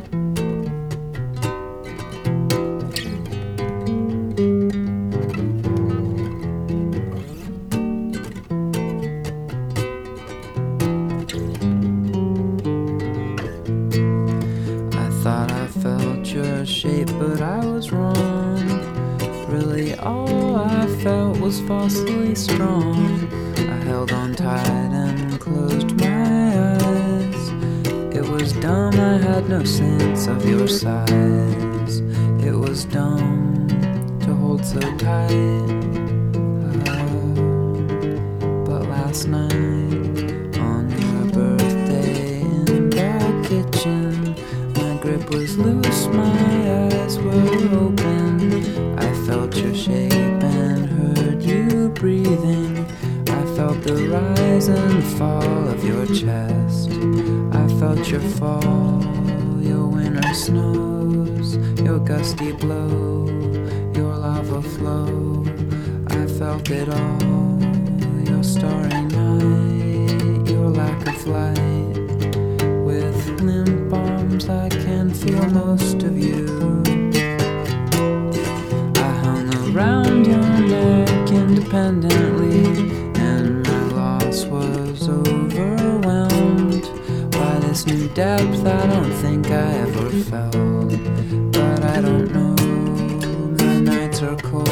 Thought I felt your shape, but I was wrong. Really, all I felt was falsely strong. I held on tight and closed my eyes. It was dumb, I had no sense of your size. It was dumb to hold so tight. But last night, on your birthday in the kitchen, grip was loose, my eyes were open. I felt your shape and heard you breathing. I felt the rise and fall of your chest. I felt your fall, your winter snows, your gusty blow, your lava flow. I felt it all, your starry night, your lack of light. With limp arms I can feel most of you. I hung around your neck independently, and my loss was overwhelmed by this new depth I don't think I ever felt. But I don't know, my nights are cold.